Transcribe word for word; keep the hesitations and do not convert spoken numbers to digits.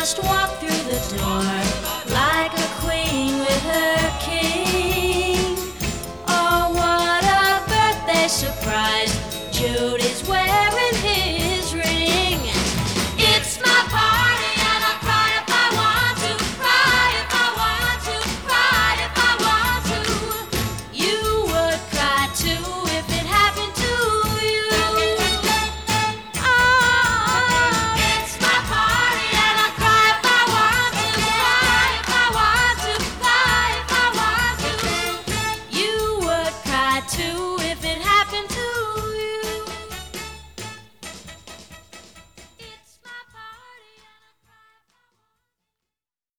just walked through the door like a queen with her king. Oh, what a birthday surprise! Judy's wearing his ring. It's my party and I'll cry if I want to, cry if I want to, cry if I want to. You would cry too if it happened to you. Oh, it's my party and I'll cry if I want to, cry if I want to, cry if I want to. You would cry too